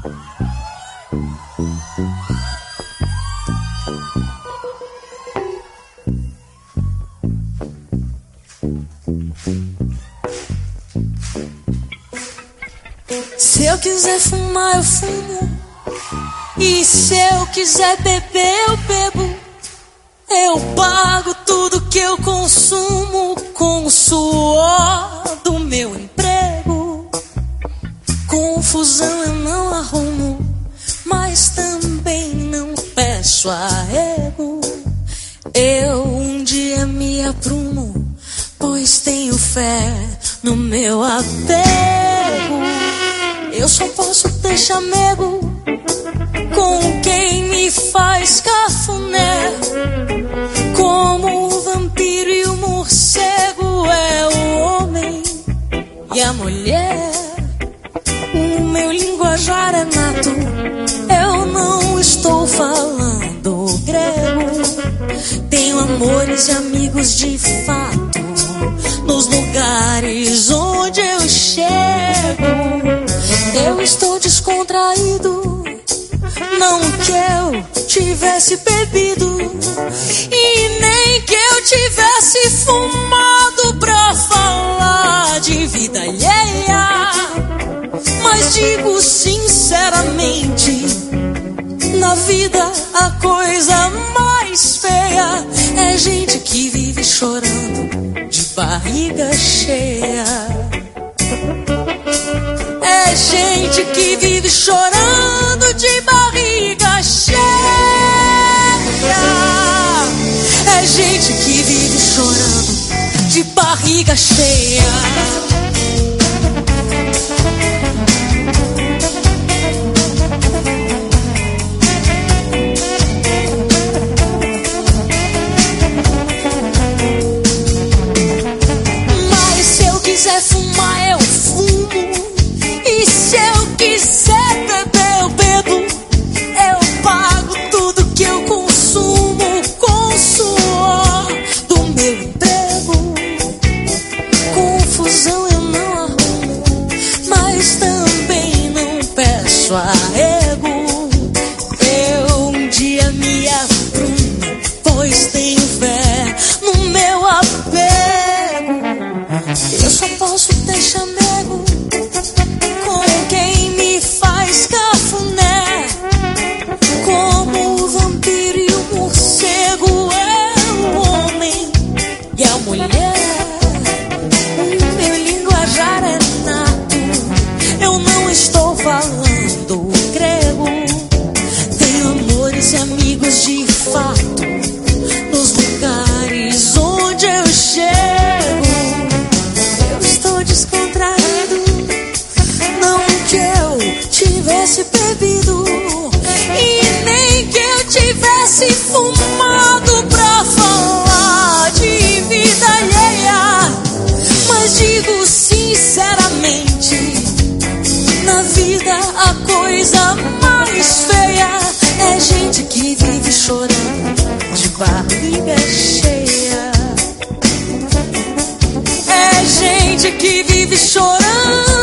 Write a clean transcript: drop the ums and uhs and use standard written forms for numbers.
Se eu quiser fumar, eu fumo. E se eu quiser beber, eu bebo. Eu pago tudo que eu consumo com o suor do meu emprego. Confusão eu não arrumo, mas também não peço arrego. Eu um dia me aprumo, pois tenho fé no meu apego. Eu só posso ter chamego com quem me faz cafuné. Como o vampiro e o morcego é o homem e a mulher. O meu linguajar é nato, eu não estou falando grego. Tenho amores e amigos de fato nos lugares onde eu chego. Eu estou descontraído, não que eu tivesse bebido e nem que eu tivesse fumado pra falar de vida alheia. Mas digo sinceramente, na vida a coisa mais feia é gente que vive chorando de barriga cheia. É gente que vive chorando de barriga cheia. É gente que vive chorando de barriga cheia. Mas se eu quiser fumar, eu fumo. E se eu quiser beber, eu bebo. Eu pago tudo que eu consumo com o suor do meu emprego. Confusão eu não arrumo, mas também não peço arrego. Eu um dia me aprumo, pois tenho fé no meu apego. Eu só posso ter chamego com quem me faz cafuné. Como o vampiro e o morcego é o homem e a mulher. O meu linguajar é nato, eu não estou falando grego. Tenho amores e amigos de fato nos lugares onde eu chego. Eu estou descontraído, não que eu tivesse bebido e nem que eu tivesse fumado pra falar de vida alheia. Mas digo sinceramente, na vida a coisa mais feia é gente que vive chorando de barriga cheia. É gente que vive chorando